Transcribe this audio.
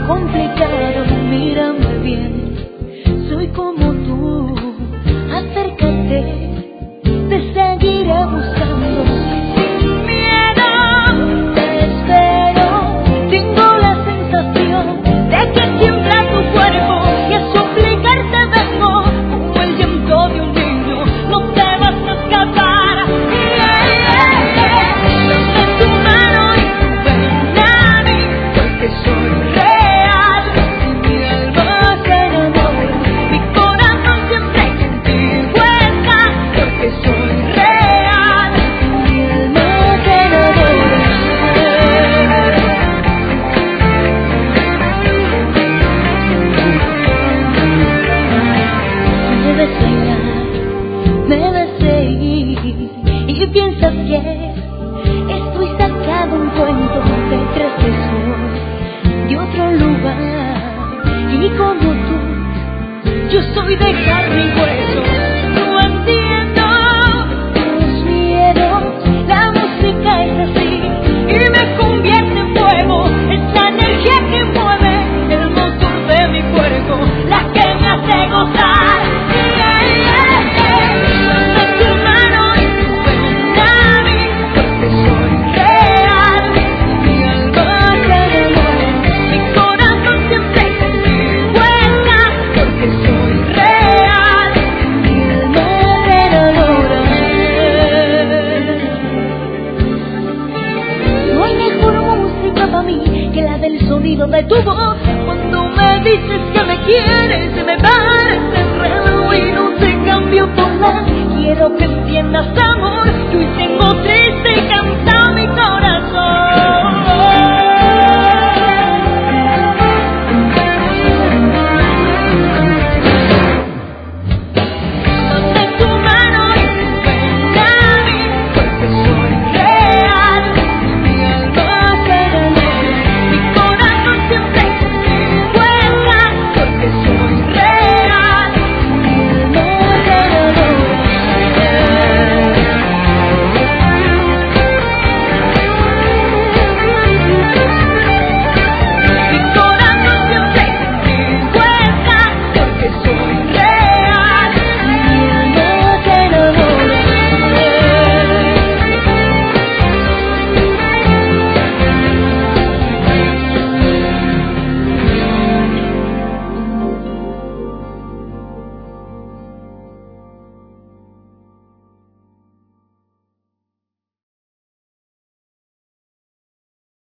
complicado, mírame bien, soy como tú, acércate, te seguiré buscando sin miedo, te espero, tengo la sensación de que tiembla tu cuerpo y a suplicarte vengo como el llanto de un niño, no te vas a escapar. Dame tu mano y ven a mí, porque soy real, mi alma se enamora, mi corazón siempre contigo está, porque soy real, mi alma se enamora. Me debes soñar, me debes seguir y piensas que estoy sacado un cuento de tres besos de otro lugar, y como tú, yo soy de carne y hueso. No entiendo tus miedos, la música es así y me convierte en fuego. Es la energía que mueve el motor de mi cuerpo, la que me hace gozar. Dame tu mano y ven a mí, porque soy real, mi alma se enamora, mi corazón siempre contigo está, porque soy real, mi alma se enamora. No hay mejor música para mí que la del sonido de tu voz. Cuando me dices que me quieres, se me parece enredo y no te cambio por nada. Quiero que entiendas, amor, yo hice